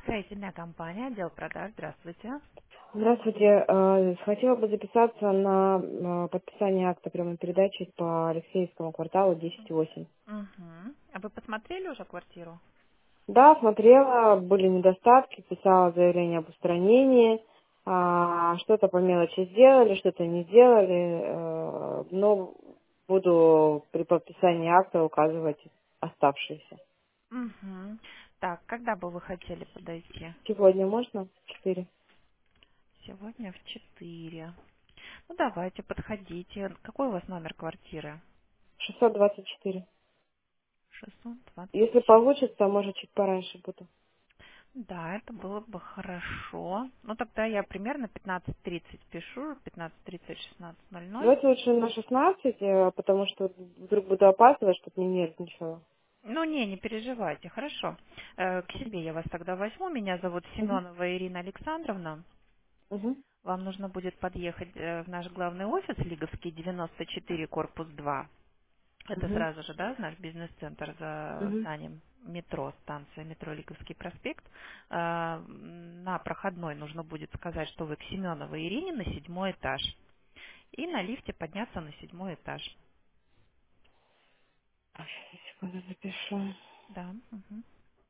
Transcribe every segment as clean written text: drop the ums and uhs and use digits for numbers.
Строительная компания, отдел продаж. Здравствуйте. Здравствуйте. Хотела бы записаться на подписание акта прямой передачи по Алексеевскому кварталу 10,8. Угу. А вы посмотрели уже квартиру? Да, смотрела, были недостатки, писала заявление об устранении, что-то по мелочи сделали, что-то не сделали, но буду при подписании акта указывать оставшиеся. Угу. Так, когда бы вы хотели подойти? Сегодня можно? 4. Сегодня в 4. Ну, давайте, подходите. Какой у вас номер квартиры? 624. Если 624. получится, может, чуть пораньше буду. Да, это было бы хорошо. Ну, тогда я примерно 15:30 пишу. 15:30, 16:00. Давайте лучше на 16, потому что вдруг буду опаздывать, чтобы не нервничала. Ну, не переживайте, хорошо. К себе я вас тогда возьму. Меня зовут Угу. Семенова Ирина Александровна. Угу. Вам нужно будет подъехать в наш главный офис, Лиговский, 94, корпус 2. Это Угу. сразу же, да, наш бизнес-центр за Угу. зданием метро, станция метро Лиговский проспект. На проходной нужно будет сказать, что вы к Семеновой Ирине на 7-й этаж. И на лифте подняться на 7-й этаж. Секунду запишу. Да. Мгм.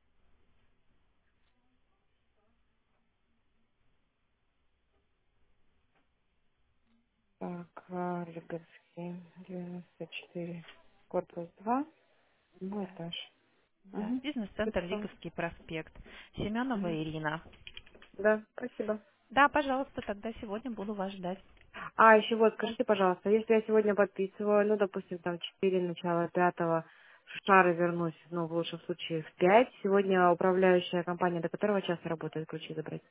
Так, Лиговский, 94, корпус 2, мой Да. этаж. Да. Угу. Бизнес-центр Записала. Лиговский проспект. Семенова Угу. Ирина. Да, спасибо. Да, пожалуйста, тогда сегодня буду вас ждать. Еще вот, скажите, пожалуйста, если я сегодня подписываю, ну, допустим, там 4, начало 5, в шары вернусь, ну, в лучшем случае в 5, сегодня управляющая компания до которого часа работает, ключи забрать?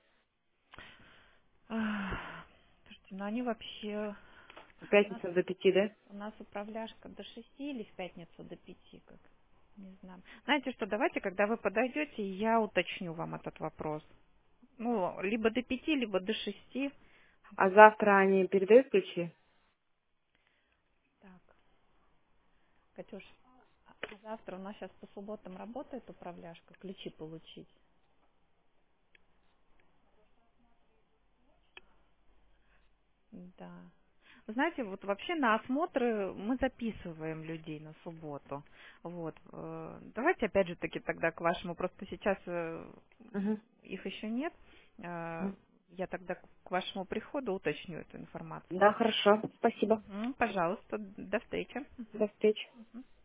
Слушайте, ну они вообще... В У нас, пятницу до 5, да? у нас управляшка до 6 или в пятницу до 5, как? Не знаю. Знаете что, давайте, когда вы подойдете, я уточню вам этот вопрос. Ну, либо до 5, либо до 6. А завтра они передают ключи? Так, Катюш, а завтра у нас сейчас по субботам работает управляшка, ключи получить? Да. Вы знаете, вот вообще на осмотры мы записываем людей на субботу. Вот. Давайте опять же таки тогда к вашему, просто сейчас Угу. их еще нет. Э, Я тогда к вашему приходу уточню эту информацию. Да, хорошо. Спасибо. Мгм, пожалуйста, до встречи. Мгм. До встречи. Мгм.